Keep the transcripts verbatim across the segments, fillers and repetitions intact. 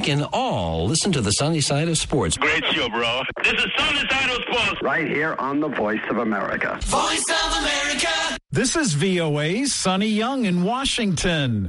can all listen to the sunny side of sports. Great show, bro. This is Sunny Side of Sports. Right here on the Voice of America. Voice of America. This is V O A's Sonny Young in Washington.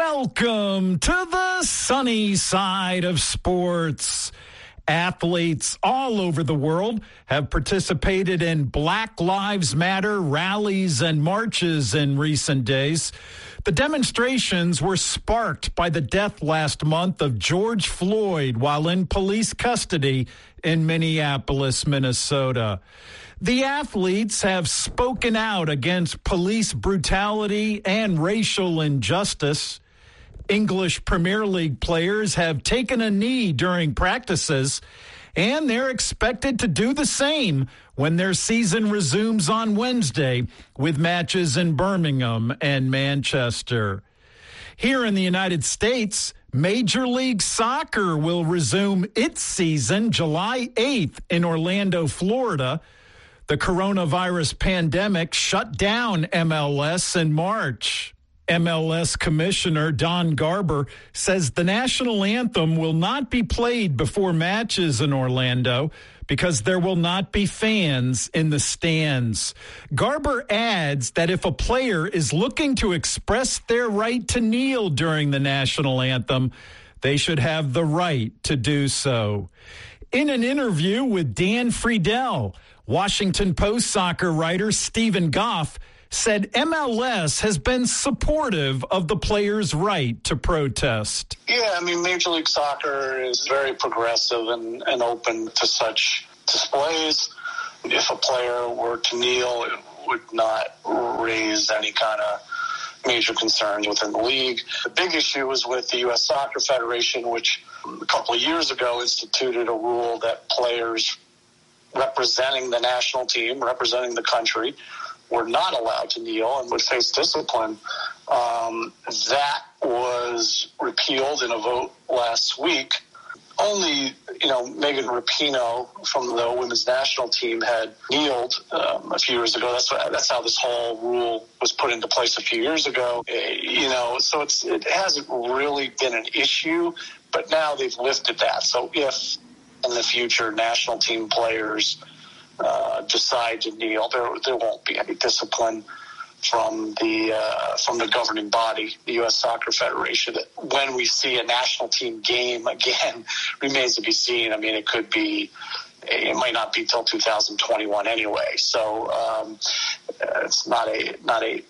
Welcome to the sunny side of sports. Athletes all over the world have participated in Black Lives Matter rallies and marches in recent days. The demonstrations were sparked by the death last month of George Floyd while in police custody in Minneapolis, Minnesota. The athletes have spoken out against police brutality and racial injustice. English Premier League players have taken a knee during practices, and they're expected to do the same when their season resumes on Wednesday with matches in Birmingham and Manchester. Here in the United States, Major League Soccer will resume its season July eighth in Orlando, Florida. The coronavirus pandemic shut down M L S in March. M L S Commissioner Don Garber says the national anthem will not be played before matches in Orlando because there will not be fans in the stands. Garber adds that if a player is looking to express their right to kneel during the national anthem, they should have the right to do so. In an interview with Dan Friedel, Washington Post soccer writer Stephen Goff said M L S has been supportive of the players' right to protest. Yeah, I mean, Major League Soccer is very progressive and, and open to such displays. If a player were to kneel, it would not raise any kind of major concerns within the league. The big issue was with the U S Soccer Federation, which a couple of years ago instituted a rule that players representing the national team, representing the country, were not allowed to kneel and would face discipline. Um, that was repealed in a vote last week. Only, you know, Megan Rapinoe from the women's national team had kneeled um, a few years ago. That's that's how this whole rule was put into place a few years ago. You know, so it's it hasn't really been an issue, but now they've lifted that. So if in the future national team players Uh, decide to kneel, there there won't be any discipline from the uh, from the governing body, the U S Soccer Federation. When we see a national team game again, remains to be seen. I mean, it could be, it might not be till two thousand twenty-one anyway. So um, it's not a not a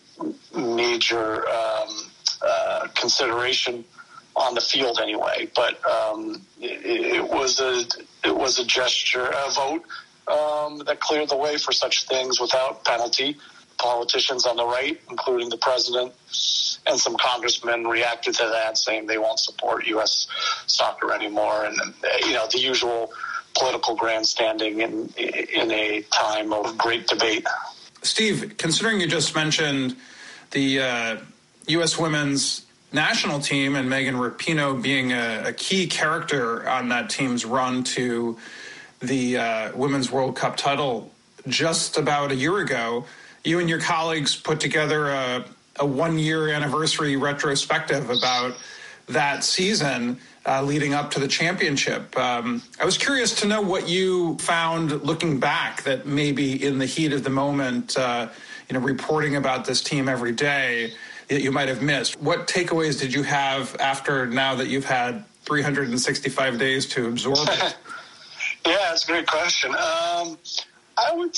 major um, uh, consideration on the field anyway. But um, it, it was a it was a gesture, a vote. Um, that cleared the way for such things without penalty. Politicians on the right, including the president and some congressmen, reacted to that, saying they won't support U S soccer anymore. And, you know, the usual political grandstanding in, in a time of great debate. Steve, considering you just mentioned the uh, U S women's national team and Megan Rapinoe being a, a key character on that team's run to the uh, Women's World Cup title just about a year ago, you and your colleagues put together a, a one-year anniversary retrospective about that season uh, leading up to the championship. Um, I was curious to know what you found looking back that maybe in the heat of the moment, uh, you know, reporting about this team every day that you might have missed. What takeaways did you have after now that you've had three hundred sixty-five days to absorb it? Yeah, that's a great question. Um, I would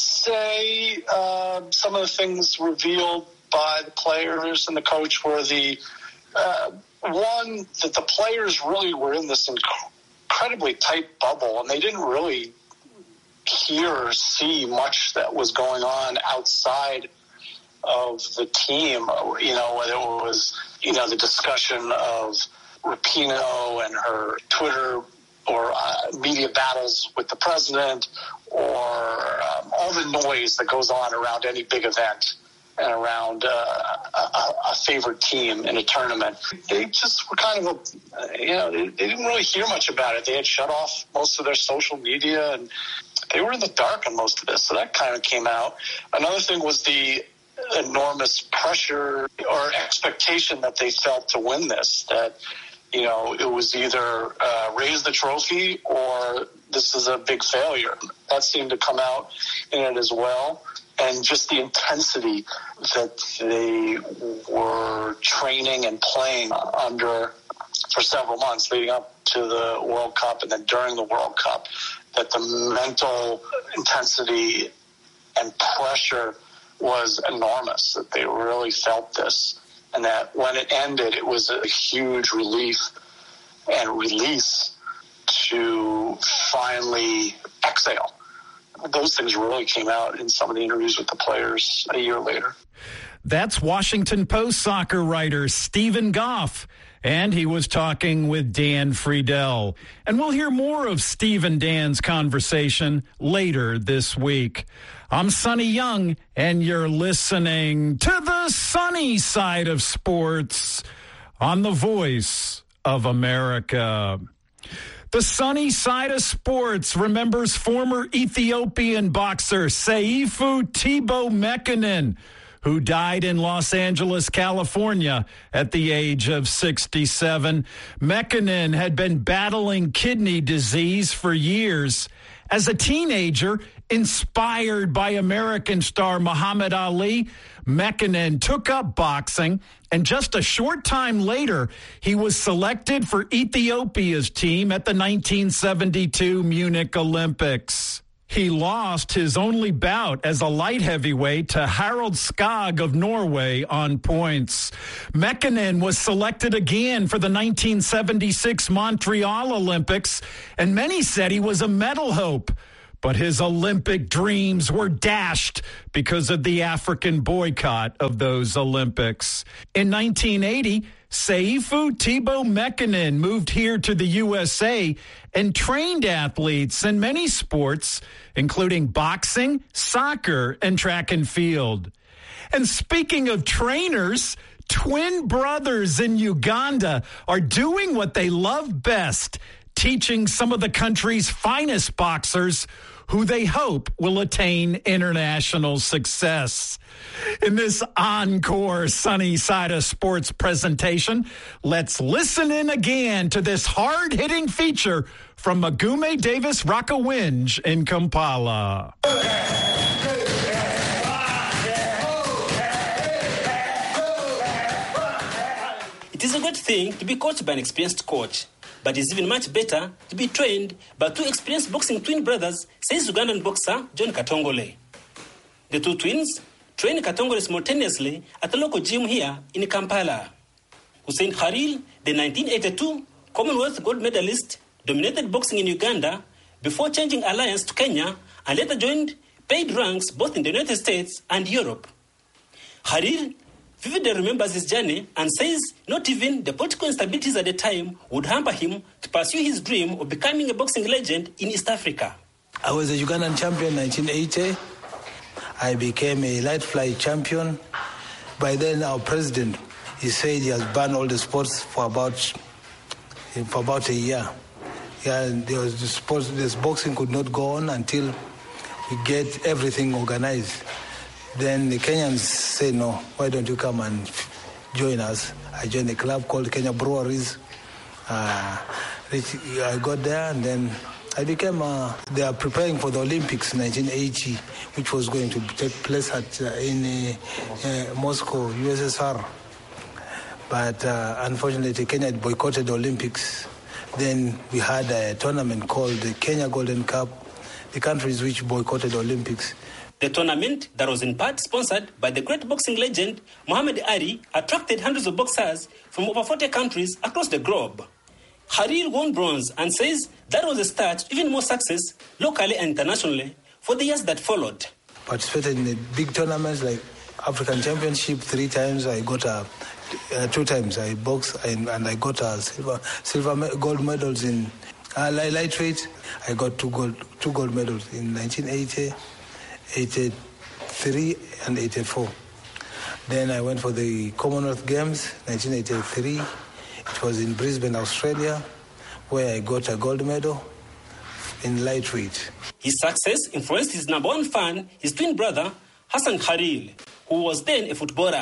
say uh, some of the things revealed by the players and the coach were the, uh, one, that the players really were in this incredibly tight bubble, and they didn't really hear or see much that was going on outside of the team. You know, whether it was, you know, the discussion of Rapinoe and her Twitter or uh, media battles with the president, or um, all the noise that goes on around any big event and around uh, a, a favored team in a tournament. They just were kind of, a, you know, they, they didn't really hear much about it. They had shut off most of their social media, and they were in the dark on most of this, so that kind of came out. Another thing was the enormous pressure or expectation that they felt to win this, that you know, it was either uh, raise the trophy or this is a big failure. That seemed to come out in it as well. And just the intensity that they were training and playing under for several months leading up to the World Cup and then during the World Cup, that the mental intensity and pressure was enormous, that they really felt this. And that when it ended, it was a huge relief and release to finally exhale. Those things really came out in some of the interviews with the players a year later. That's Washington Post soccer writer Stephen Goff, and he was talking with Dan Friedel. And we'll hear more of Steve and Dan's conversation later this week. I'm Sonny Young, and you're listening to the sunny side of sports on the Voice of America. The sunny side of sports remembers former Ethiopian boxer Seifu Tebow Mekanen, who died in Los Angeles, California at the age of sixty-seven. Mekanen had been battling kidney disease for years. As a teenager, inspired by American star Muhammad Ali, Mekanen took up boxing, and just a short time later, he was selected for Ethiopia's team at the nineteen seventy-two Munich Olympics. He lost his only bout as a light heavyweight to Harald Skog of Norway on points. Mekanen was selected again for the nineteen seventy-six Montreal Olympics, and many said he was a medal hope. But his Olympic dreams were dashed because of the African boycott of those Olympics. In nineteen eighty, Seifu Tebow Mekanen moved here to the U S A and trained athletes in many sports, including boxing, soccer, and track and field. And speaking of trainers, twin brothers in Uganda are doing what they love best, teaching some of the country's finest boxers who they hope will attain international success. In this encore Sunny Side of Sports presentation, let's listen in again to this hard-hitting feature from Magume Davis Rakowinj in Kampala. It is a good thing to be coached by an experienced coach, but it's even much better to be trained by two experienced boxing twin brothers, says Ugandan boxer John Katongole. The two twins trained Katongole simultaneously at the local gym here in Kampala. Hussein Khalil, the nineteen eighty-two Commonwealth gold medalist, dominated boxing in Uganda before changing alliance to Kenya and later joined paid ranks both in the United States and Europe. Khalil vividly remembers his journey and says not even the political instabilities at the time would hamper him to pursue his dream of becoming a boxing legend in East Africa. I was a Ugandan champion in nineteen eighty. I became a light fly champion. By then, our president, he said he has banned all the sports for about for about a year. Yeah, there was the sports, this boxing could not go on until we get everything organized. Then the Kenyans say, no, why don't you come and join us? I joined a club called Kenya Breweries. Uh, I got there and then I became, uh, they are preparing for the Olympics in nineteen eighty, which was going to take place at uh, in uh, uh, Moscow, U S S R. But uh, unfortunately, Kenya had boycotted the Olympics. Then we had a tournament called the Kenya Golden Cup, the countries which boycotted the Olympics. The tournament, that was in part sponsored by the great boxing legend Muhammad Ali, attracted hundreds of boxers from over forty countries across the globe. Khalil won bronze and says that was a start to even more success locally and internationally for the years that followed. Participated in the big tournaments like African Championship three times. I got a, uh, two times I boxed and, and I got a silver, silver gold medals in uh, lightweight. I got two gold, two gold medals in nineteen eighty. eighty-three and eighty-four. Then I went for the Commonwealth Games, nineteen eighty-three. It was in Brisbane, Australia, where I got a gold medal in lightweight. His success influenced his number one fan, his twin brother, Hassan Khalil, who was then a footballer.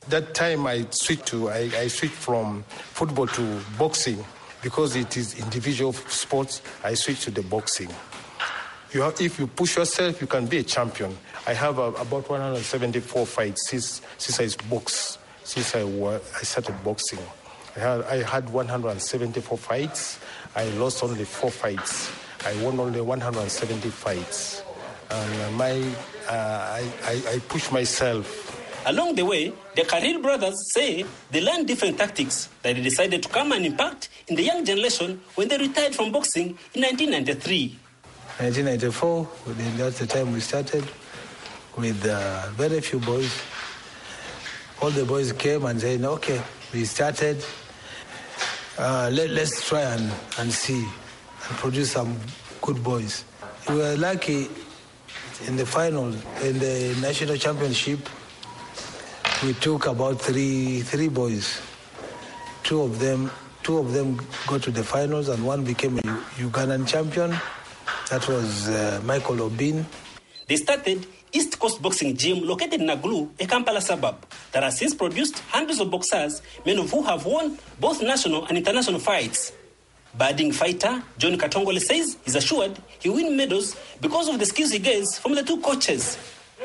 That time I switched to I, I switched from football to boxing because it is individual sports. I switched to the boxing. You have, if you push yourself, you can be a champion. I have a, about one hundred seventy-four fights since since I boxed, since I I started boxing. I had I had one hundred seventy-four fights. I lost only four fights. I won only one hundred seventy fights. And my uh, I, I I pushed myself. Along the way, the Khalil brothers say they learned different tactics that they decided to come and impact in the young generation when they retired from boxing in nineteen ninety-three. nineteen ninety-four, that's the time we started with uh, very few boys. All the boys came and said, okay, we started. Uh, let, let's try and, and see and produce some good boys. We were lucky in the final, in the national championship. We took about three three boys. Two of them, two of them got to the finals, and one became a Ugandan champion. That was uh, Michael Obin. They started East Coast Boxing Gym located in Nagulu, a Kampala suburb, that has since produced hundreds of boxers, many of who have won both national and international fights. Budding fighter John Katongole says he's assured he'll win medals because of the skills he gets from the two coaches.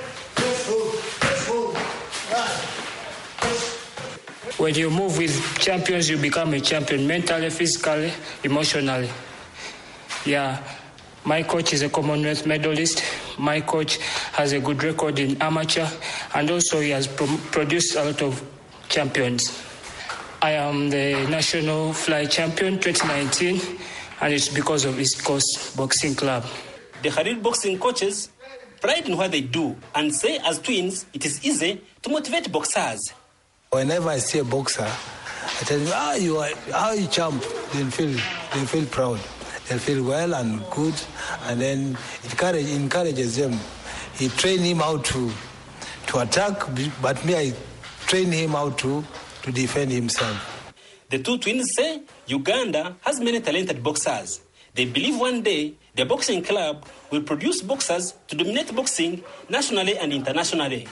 When you move with champions, you become a champion mentally, physically, emotionally. Yeah, my coach is a Commonwealth medalist. My coach has a good record in amateur, and also he has pro- produced a lot of champions. I am the National Fly Champion twenty nineteen, and it's because of East Coast Boxing Club. The Khalil boxing coaches pride in what they do and say as twins it is easy to motivate boxers. Whenever I see a boxer, I tell them, ah, you are, how you champ, they'll feel, they feel proud. They'll feel well and good, and then it encourage, encourages them. He train him how to to attack, but me, I train him how to, to defend himself. The two twins say Uganda has many talented boxers. They believe one day the boxing club will produce boxers to dominate boxing nationally and internationally.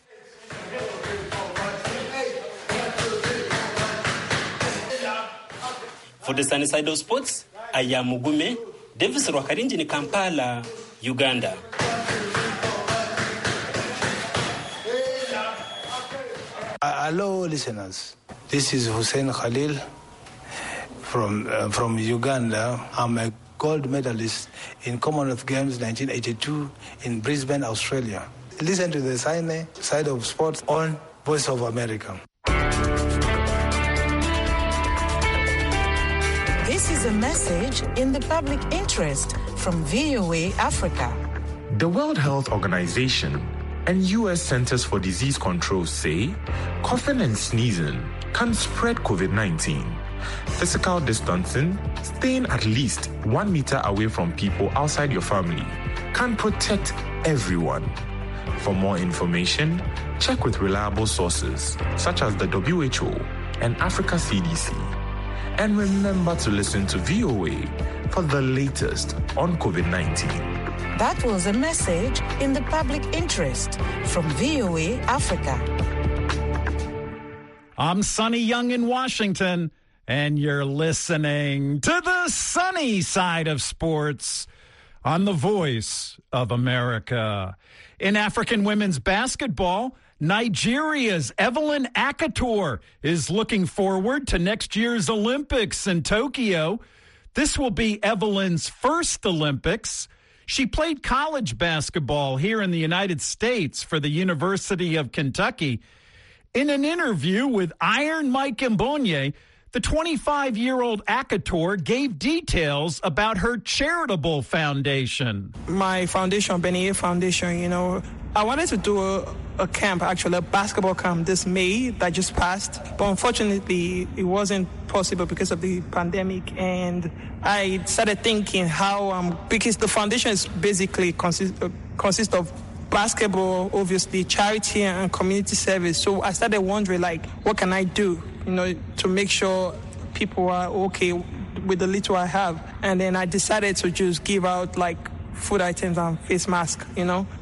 For the Sunny Side of Sports, I am Mugume, Davis Rwakarinji in Kampala, Uganda. Uh, hello, listeners. This is Hussein Khalil from uh, from Uganda. I'm a gold medalist in Commonwealth Games nineteen eighty-two in Brisbane, Australia. Listen to the Sunny Side of Sports on Voice of America. This is a message in the public interest from V O A Africa. The World Health Organization and U S Centers for Disease Control say coughing and sneezing can spread COVID nineteen. Physical distancing, staying at least one meter away from people outside your family, can protect everyone. For more information, check with reliable sources such as the W H O and Africa C D C. And remember to listen to V O A for the latest on COVID nineteen. That was a message in the public interest from V O A Africa. I'm Sonny Young in Washington, and you're listening to the Sunny Side of Sports on the Voice of America. In African women's basketball, Nigeria's Evelyn Akator is looking forward to next year's Olympics in Tokyo. This will be Evelyn's first Olympics. She played college basketball here in the United States for the University of Kentucky. In an interview with Iron Mike Mbonye, the twenty-five-year-old Akator gave details about her charitable foundation. My foundation, Benia Foundation, you know, I wanted to do a, a camp, actually, a basketball camp this May that just passed. But unfortunately, it wasn't possible because of the pandemic. And I started thinking how, um, because the foundation is basically consist, uh, consists of basketball, obviously, charity and community service. So I started wondering, like, what can I do, you know, to make sure people are okay with the little I have. And then I decided to just give out, like, food items and face masks, you know.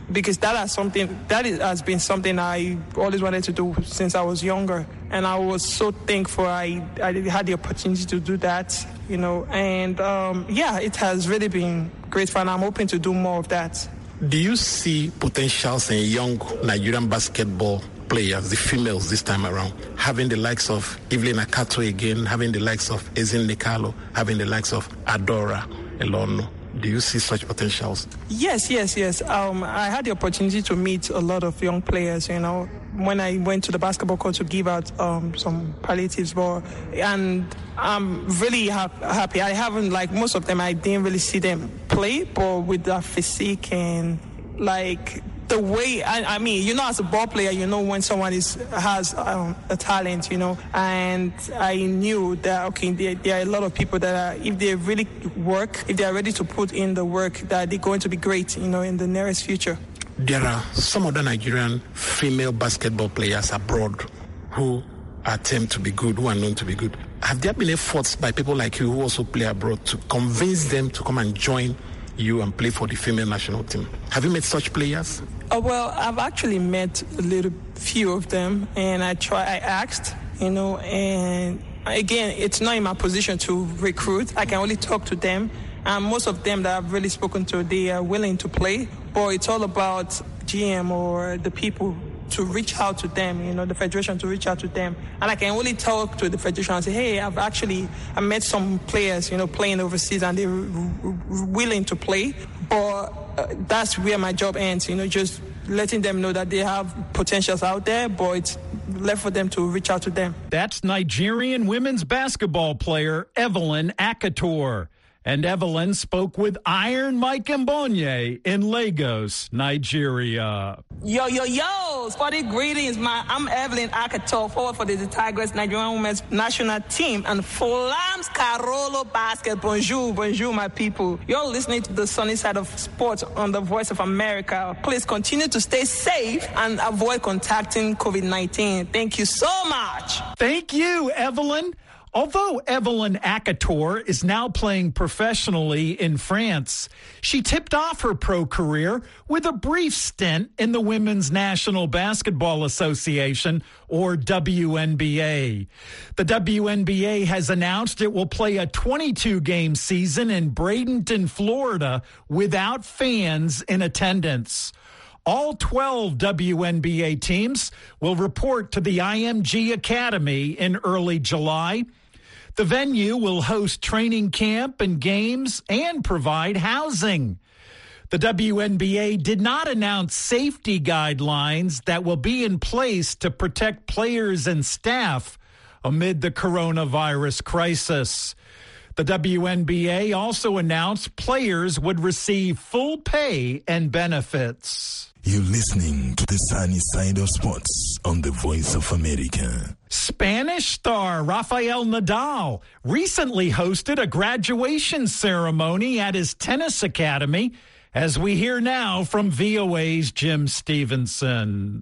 because that has something that is, has been something I always wanted to do since I was younger, and I was so thankful I I had the opportunity to do that, you know, and um, yeah, it has really been great fun. I'm hoping to do more of that. Do you see potentials in young Nigerian basketball players, the females this time around, having the likes of Evelyn Akato again, having the likes of Ezin Nikalo, having the likes of Adora Elono? Do you see such potentials? Yes, yes, yes. Um, I had the opportunity to meet a lot of young players, you know, when I went to the basketball court to give out um, some palliatives ball. And I'm really ha- happy. I haven't, like, most of them, I didn't really see them play, but with their physique and, like, the way, I, I mean, you know, as a ball player, you know when someone is has um, a talent, you know, and I knew that, okay, there, there are a lot of people that are, if they really work, if they are ready to put in the work, that they're going to be great, you know, in the nearest future. There are some other Nigerian female basketball players abroad who attempt to be good, who are known to be good. Have there been efforts by people like you who also play abroad to convince them to come and join you and play for the female national team? Have you met such players? Oh, well, I've actually met a little few of them, and I try. I asked, you know, and again, it's not in my position to recruit. I can only talk to them, and most of them that I've really spoken to, they are willing to play. But it's all about G M or the people to reach out to them, you know, the federation to reach out to them. And I can only talk to the federation and say, hey, I've actually I met some players, you know, playing overseas, and they're willing to play. But uh, that's where my job ends, you know, just letting them know that they have potentials out there, but it's left for them to reach out to them. That's Nigerian women's basketball player Evelyn Akator. And Evelyn spoke with Iron Mike Mbonye in Lagos, Nigeria. Yo, yo, yo, sporty greetings, man. I'm Evelyn Akator, forward for the Tigers Nigerian women's national team and Flams Carolo Basket. Bonjour, bonjour, my people. You're listening to the sunny side of sports on the Voice of America. Please continue to stay safe and avoid contacting covid nineteen. Thank you so much. Thank you, Evelyn. Although Evelyn Akator is now playing professionally in France, she tipped off her pro career with a brief stint in the Women's National Basketball Association, or W N B A. The W N B A has announced it will play a twenty-two game season in Bradenton, Florida, without fans in attendance. All twelve W N B A teams will report to the I M G Academy in early July. The venue will host training camp and games and provide housing. The W N B A did not announce safety guidelines that will be in place to protect players and staff amid the coronavirus crisis. The W N B A also announced players would receive full pay and benefits. You're listening to the sunny side of sports on the Voice of America. Spanish star Rafael Nadal recently hosted a graduation ceremony at his tennis academy, as we hear now from V O A's Jim Stevenson.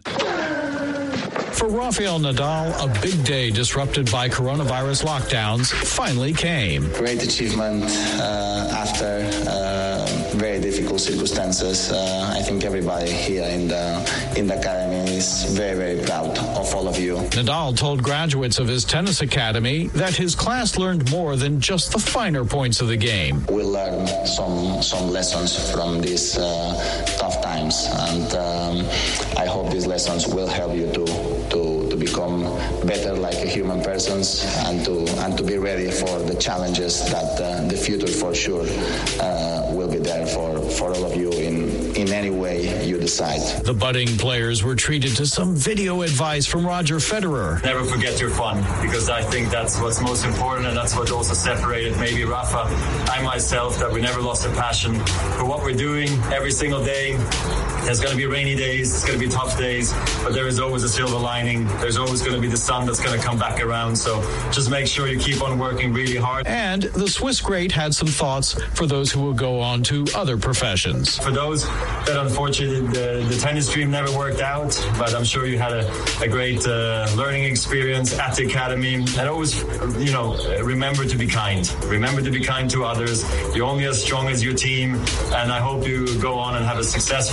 For Rafael Nadal, a big day disrupted by coronavirus lockdowns finally came. Great achievement uh, after uh, very difficult circumstances. Uh, I think everybody here in the in the academy is very, very proud of all of you. Nadal told graduates of his tennis academy that his class learned more than just the finer points of the game. We learned some some lessons from these uh, tough times, and um, I hope these lessons will help you to to to become better like a human persons, and to and to be ready for the challenges that uh, the future for sure uh, will be there for, for all of you in, in any way you decide. The budding players were treated to some video advice from Roger Federer. Never forget your fun, because I think that's what's most important, and that's what also separated maybe Rafa, I myself, that we never lost a passion for what we're doing every single day. There's going to be rainy days, it's going to be tough days, but there is always a silver lining. There's always going to be the sun that's going to come back around. So just make sure you keep on working really hard. And the Swiss great had some thoughts for those who will go on to other professions. For those that unfortunately the, the tennis dream never worked out, but I'm sure you had a, a great uh, learning experience at the academy. And always, you know, remember to be kind. Remember to be kind to others. You're only as strong as your team. And I hope you go on and have a successful and a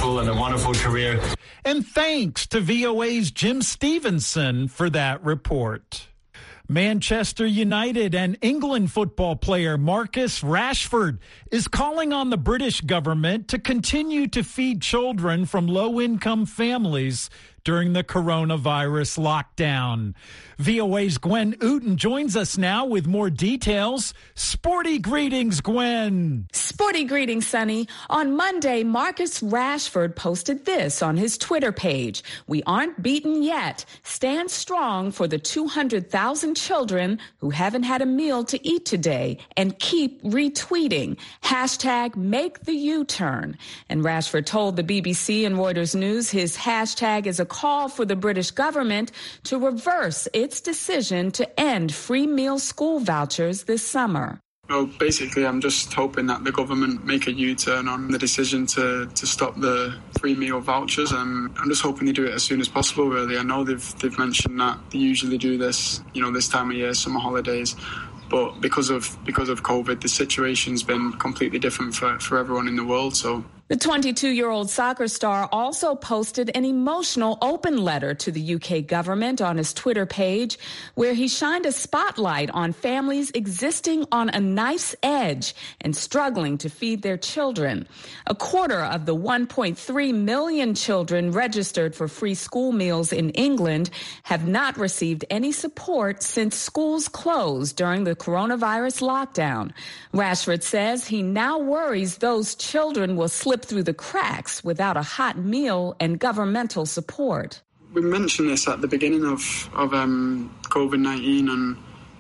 wonderful career. And thanks to V O A's Jim Stevenson for that report. Manchester United and England football player Marcus Rashford is calling on the British government to continue to feed children from low-income families during the coronavirus lockdown. V O A's Gwen Ooten joins us now with more details. Sporty greetings, Gwen. Sporty greetings, Sonny. On Monday, Marcus Rashford posted this on his Twitter page. "We aren't beaten yet. Stand strong for the two hundred thousand children who haven't had a meal to eat today, and keep retweeting. Hashtag make the U-turn." And Rashford told the B B C and Reuters News his hashtag is a call for the British government to reverse its decision to end free meal school vouchers this summer. Well, basically, I'm just hoping that the government make a U-turn on the decision to, to stop the free meal vouchers. And I'm just hoping they do it as soon as possible, really. I know they've they've mentioned that they usually do this, you know, this time of year, summer holidays. But because of because of COVID, the situation's been completely different for, for everyone in the world. So the twenty-two-year-old soccer star also posted an emotional open letter to the U K government on his Twitter page, where he shined a spotlight on families existing on a knife's edge and struggling to feed their children. A quarter of the one point three million children registered for free school meals in England have not received any support since schools closed during the coronavirus lockdown. Rashford says he now worries those children will slip through the cracks without a hot meal and governmental support. We mentioned this at the beginning of, of um, COVID nineteen and,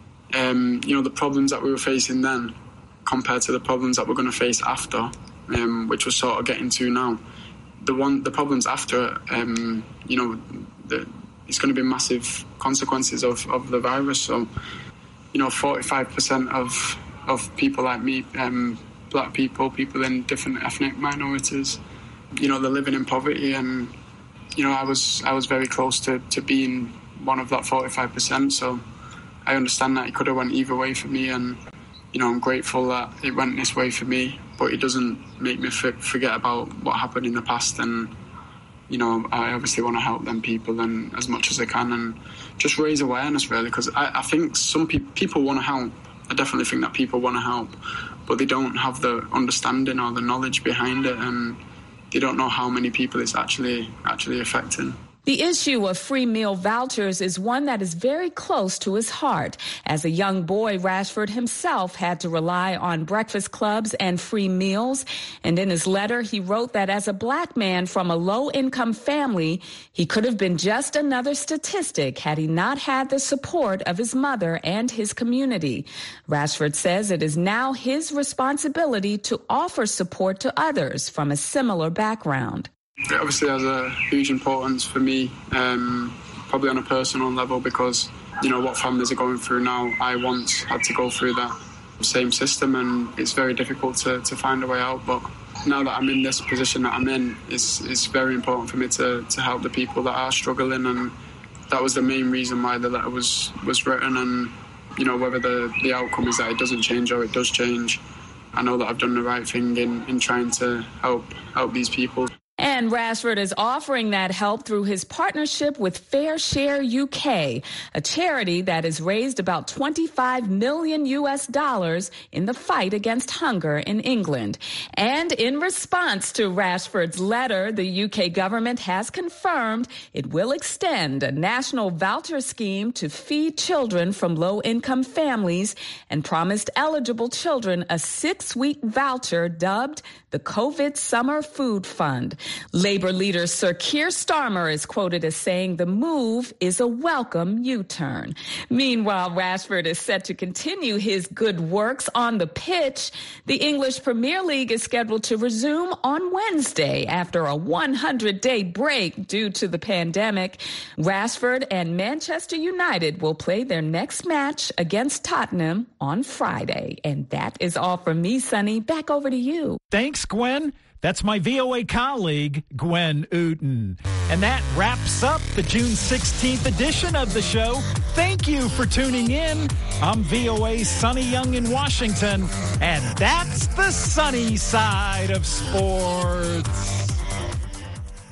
um, you know, the problems that we were facing then compared to the problems that we're going to face after, um, which we're sort of getting to now. The one, the problems after, um, you know, the, it's going to be massive consequences of, of the virus. So, you know, forty-five percent of, of people like me, um, black people, people in different ethnic minorities, you know, they're living in poverty. And, you know, I was I was very close to, to being one of that forty-five percent. So I understand that it could have went either way for me. And, you know, I'm grateful that it went this way for me. But it doesn't make me f- forget about what happened in the past. And, you know, I obviously want to help them people and as much as I can and just raise awareness, really, because I, I think some pe- people want to help. I definitely think that people want to help, but they don't have the understanding or the knowledge behind it, and they don't know how many people it's actually actually affecting. The issue of free meal vouchers is one that is very close to his heart. As a young boy, Rashford himself had to rely on breakfast clubs and free meals. And in his letter, he wrote that as a black man from a low-income family, he could have been just another statistic had he not had the support of his mother and his community. Rashford says it is now his responsibility to offer support to others from a similar background. It obviously has a huge importance for me, um, probably on a personal level, because, you know, what families are going through now, I once had to go through that same system, and it's very difficult to, to find a way out. But now that I'm in this position that I'm in, it's, it's very important for me to, to help the people that are struggling, and that was the main reason why the letter was, was written. And, you know, whether the, the outcome is that it doesn't change or it does change, I know that I've done the right thing in, in trying to help help these people. And Rashford is offering that help through his partnership with Fair Share U K, a charity that has raised about twenty-five million U S dollars in the fight against hunger in England. And in response to Rashford's letter, the U K government has confirmed it will extend a national voucher scheme to feed children from low-income families and promised eligible children a six-week voucher dubbed the COVID Summer Food Fund. Labor leader Sir Keir Starmer is quoted as saying the move is a welcome U-turn. Meanwhile, Rashford is set to continue his good works on the pitch. The English Premier League is scheduled to resume on Wednesday after a one hundred day break due to the pandemic. Rashford and Manchester United will play their next match against Tottenham on Friday. And that is all from me, Sonny. Back over to you. Thanks, Gwen. That's my V O A colleague, Gwen Ooten. And that wraps up the June sixteenth edition of the show. Thank you for tuning in. I'm V O A's Sonny Young in Washington, and that's the sunny side of sports.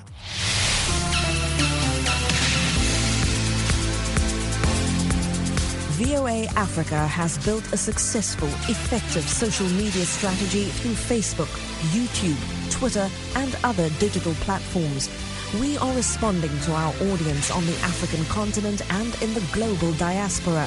V O A Africa has built a successful, effective social media strategy through Facebook, YouTube, Twitter, and other digital platforms. We are responding to our audience on the African continent and in the global diaspora.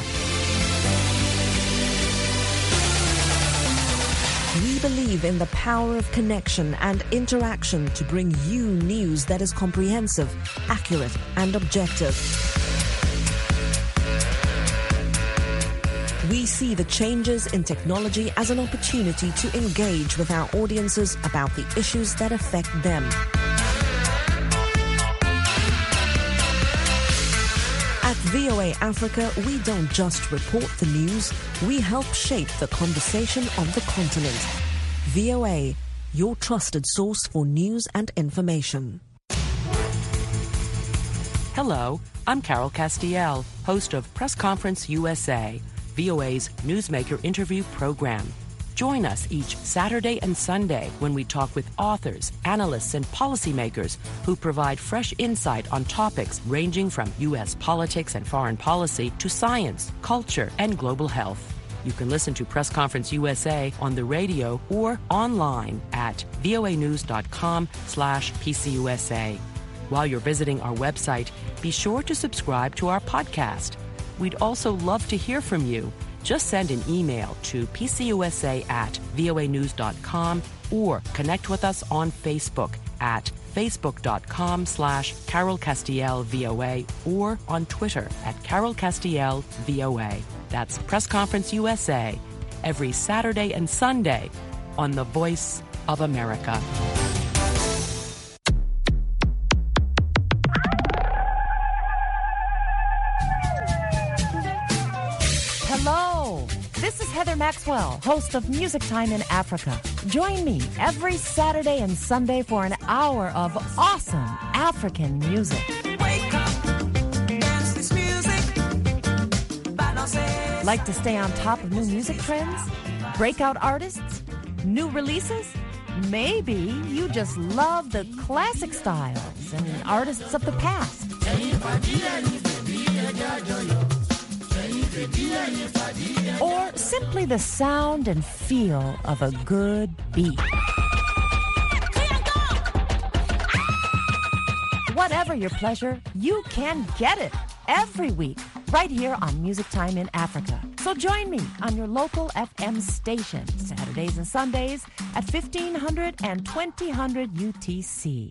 We believe in the power of connection and interaction to bring you news that is comprehensive, accurate, and objective. We see the changes in technology as an opportunity to engage with our audiences about the issues that affect them. At V O A Africa, we don't just report the news, we help shape the conversation of the continent. V O A, your trusted source for news and information. Hello, I'm Carol Castiel, host of Press Conference U S A, V O A's Newsmaker interview program. Join us each Saturday and Sunday when we talk with authors, analysts, and policymakers who provide fresh insight on topics ranging from U S politics and foreign policy to science, culture, and global health. You can listen to Press Conference U S A on the radio or online at voanews.com slash PCUSA. While you're visiting our website, be sure to subscribe to our podcast. We'd also love to hear from you. Just send an email to pcusa at voanews dot com or connect with us on Facebook at facebook.com slash Carol Castiel VOA or on Twitter at Carol Castiel VOA. That's Press Conference U S A every Saturday and Sunday on The Voice of America. Hello, this is Heather Maxwell, host of Music Time in Africa. Join me every Saturday and Sunday for an hour of awesome African music. Wake up, dance this music, like to stay on top of new music trends? Breakout artists? New releases? Maybe you just love the classic styles and artists of the past. Or simply the sound and feel of a good beat. Whatever your pleasure, you can get it every week right here on Music Time in Africa. So join me on your local F M station Saturdays and Sundays at fifteen hundred and twenty hundred U T C.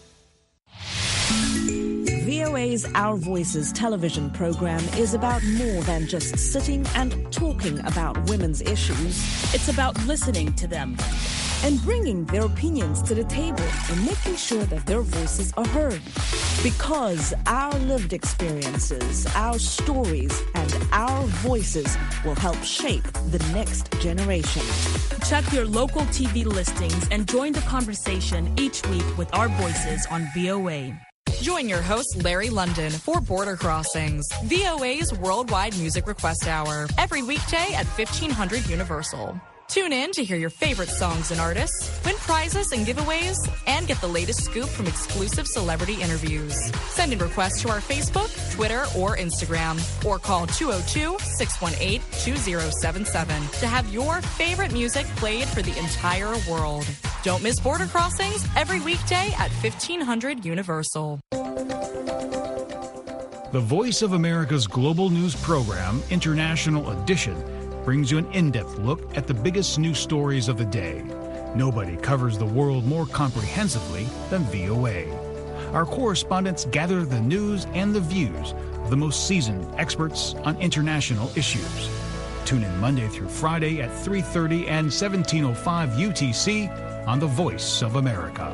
V O A's Our Voices television program is about more than just sitting and talking about women's issues. It's about listening to them and bringing their opinions to the table and making sure that their voices are heard. Because our lived experiences, our stories, and our voices will help shape the next generation. Check your local T V listings and join the conversation each week with our voices on V O A. Join your host, Larry London, for Border Crossings, V O A's Worldwide Music Request Hour, every weekday at fifteen hundred Universal. Tune in to hear your favorite songs and artists, win prizes and giveaways, and get the latest scoop from exclusive celebrity interviews. Send in requests to our Facebook, Twitter, or Instagram, or call two oh two, six one eight, two oh seven seven to have your favorite music played for the entire world. Don't miss Border Crossings every weekday at fifteen hundred Universal. The Voice of America's global news program, International Edition, brings you an in-depth look at the biggest news stories of the day. Nobody covers the world more comprehensively than V O A. Our correspondents gather the news and the views of the most seasoned experts on international issues. Tune in Monday through Friday at three thirty and seventeen oh five U T C on The Voice of America.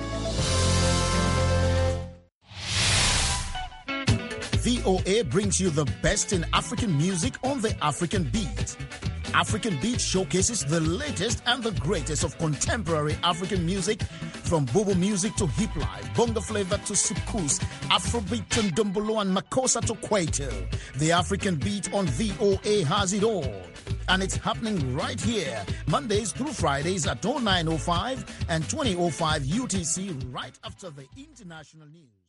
V O A brings you the best in African music on the African Beat. African Beat showcases the latest and the greatest of contemporary African music, from bobo music to hip life, bongo flavor to soukous, Afrobeat to ndombolo and makossa to kwaito. The African Beat on V O A has it all. And it's happening right here, Mondays through Fridays at oh nine oh five and twenty oh five U T C, right after the international news.